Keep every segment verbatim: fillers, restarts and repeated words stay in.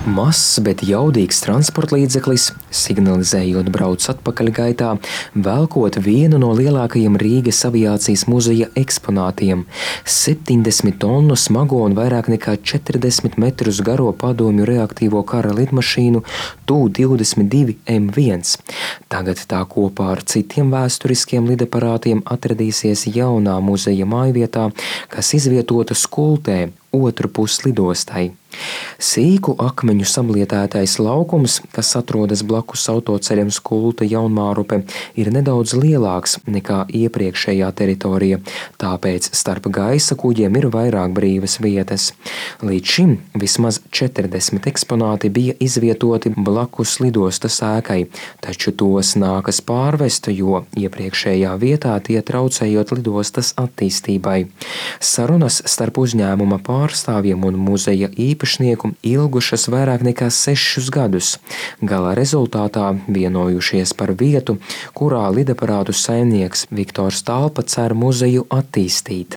Mazs, bet jaudīgs transportlīdzeklis, signalizējot brauc atpakaļgaitā, velkot vienu no lielākajiem Rīgas aviācijas muzeja eksponātiem – septiņdesmit tonu smago un vairāk nekā četrdesmit metrus garo padomju reaktīvo kara lidmašīnu T U divdesmit divi M viens. Tagad tā kopā ar citiem vēsturiskiem lidaparātiem atradīsies jaunā muzeja mājvietā, kas izvietota Skultē, otru pus lidostai. Sīku akmeņu samlietētais laukums, kas atrodas blakus autoceļam Skulta Jaunmārupe, ir nedaudz lielāks nekā iepriekšējā teritorija, tāpēc starp gaisa kuģiem ir vairāk brīvas vietas. Līdz šim vismaz četrdesmit eksponāti bija izvietoti blakus lidostas ēkai, taču tos nākas pārvest, jo iepriekšējā vietā tie traucējot lidostas attīstībai. Sarunas starp uzņēmuma pārstāvjiem un muzeja īpašnieku ilgušas vairāk nekā sešus gadus. Gala rezultātā vienojušies par vietu, kurā lidaparātu saimnieks Viktors Talpa cer muzeju attīstīt.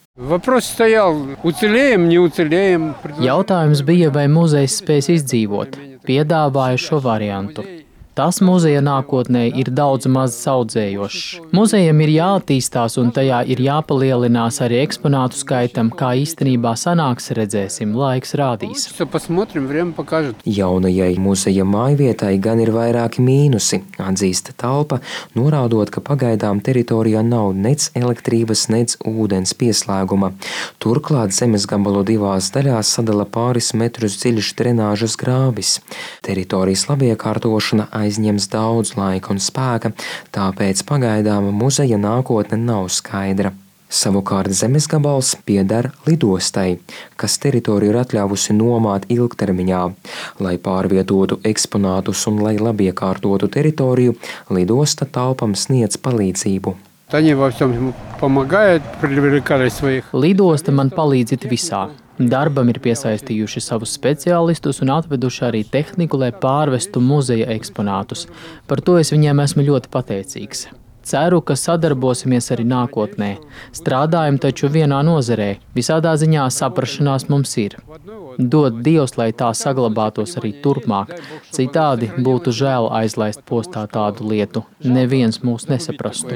Jautājums bija, vai muzejs spēs izdzīvot. Piedāvāja šo variantu. Tas muzeja nākotnē ir daudz maz saudzējošs. Muzejam ir jāattīstās un tajā ir jāpalielinās arī eksponātu skaitam, kā īstenībā sanāks, redzēsim, laiks rādīs. Jaunajai muzeja mājvietai gan ir vairāki mīnusi, atzīst Talpa, norādot, ka pagaidām teritorijā nav nec elektrības, nec ūdens pieslēguma. Turklāt zemes gabalu divās daļās sadala pāris metrus dziļš drenāžas grāvis. Teritorijas labiekārtošana aizņems daudz laika un spēka, tāpēc pagaidām muzeja nākotne nav skaidra. Savukārt zemes gabals pieder lidostai, kas teritoriju ir atļāvusi nomāt ilgtermiņā. Lai pārvietotu eksponātus un lai labiekārtotu teritoriju, lidosta Talpam sniedz palīdzību. Lidosta man palīdz it visā. Darbam ir piesaistījuši savus speciālistus un atveduši arī tehniku, lai pārvestu muzeja eksponātus. Par to es viņiem esmu ļoti pateicīgs. Ceru, ka sadarbosimies arī nākotnē. Strādājam taču vienā nozarē. Visādā ziņā saprašanās mums ir. Dod Dievs, lai tā saglabātos arī turpmāk. Citādi būtu žēl aizlaist postā tādu lietu. Neviens mūs nesaprastu.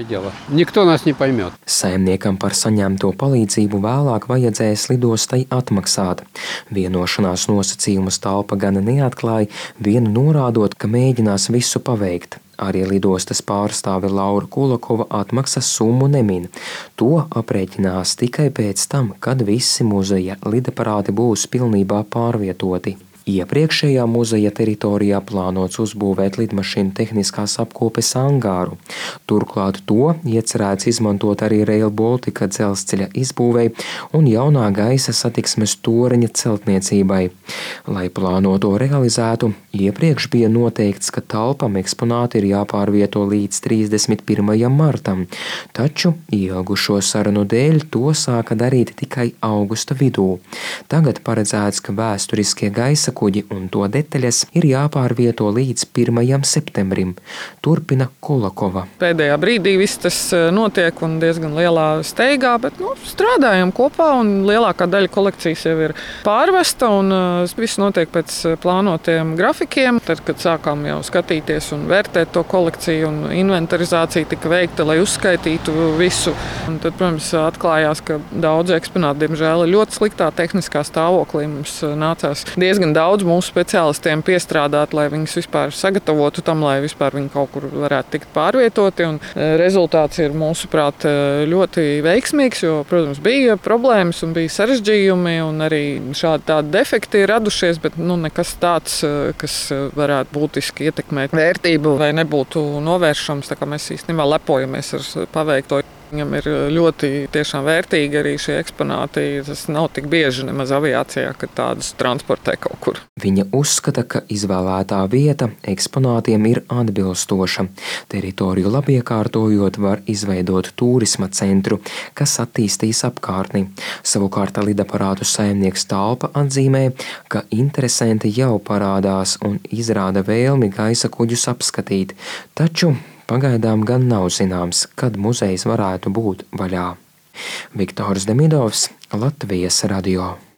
Saimniekam par saņemto palīdzību vēlāk vajadzēs lidostai atmaksāt. Vienošanās nosacījumus Talpa gan neatklāja, vienu norādot, ka mēģinās visu paveikt. Arī lidostas pārstāve Laura Kulakova atmaksas summu nemin. To aprēķinās tikai pēc tam, kad visi muzeja lidaparāti būs pilnībā pārvietoti. Iepriekšējā muzeja teritorijā plānots uzbūvēt lidmašīnu tehniskās apkopes angāru. Turklāt to iecerēts izmantot arī Rail Baltica dzelzceļa izbūvei un jaunā gaisa satiksmes toreņa celtniecībai. Lai plānoto realizētu, iepriekš bija noteikts, ka Talpam eksponāti ir jāpārvieto līdz trīsdesmit pirmajam martam, taču ilgušo sarunu dēļ to sāka darīt tikai augusta vidū. Tagad paredzēts, ka vēsturiskie gaisa kuģi un to detaļas ir jāpārvieto līdz pirmajam septembrim, turpina Kulakova. Pēdējā brīdī viss tas notiek un diezgan lielā steigā, bet nu, strādājam kopā un lielākā daļa kolekcijas jau ir pārvesta un uh, viss notiek pēc plānotiem grafikiem. Tad, kad sākām jau skatīties un vērtēt to kolekciju un inventarizācija tika veikta, lai uzskaitītu visu. Un tad, protams, atklājās, ka daudz eksponāti, diemžēl, ir ļoti sliktā tehniskā stāvoklī. Mums nācās diezgan daudz Daudz mūsu speciālistiem piestrādāt, lai viņus vispār sagatavotu tam, lai vispār viņi kaut kur varētu tikt pārvietoti. Un rezultāts ir, mūsuprāt, ļoti veiksmīgs, jo, protams, bija problēmas un bija sarežģījumi un arī šādi tādi defekti ir radušies, bet nu, nekas tāds, kas varētu būtiski ietekmēt vērtību vai nebūtu novēršams. Tā kā mēs īstenībā lepojamies ar paveikto. Viņam ir ļoti tiešām vērtīgi arī šie eksponāti. Tas nav tik bieži nemaz aviācijā, kad tādus transportē kaut kur. Viņa uzskata, ka izvēlētā vieta eksponātiem ir atbilstoša. Teritoriju labiekārtojot var izveidot turisma centru, kas attīstīs apkārtni. Savukārt lidaparātu saimnieks Talpa atzīmē, ka interesanti jau parādās un izrāda vēlmi gaisa kuģus apskatīt, taču pagaidām gan nav zināms, kad muzejs varētu būt vaļā. Viktors Demidovs, Latvijas radio.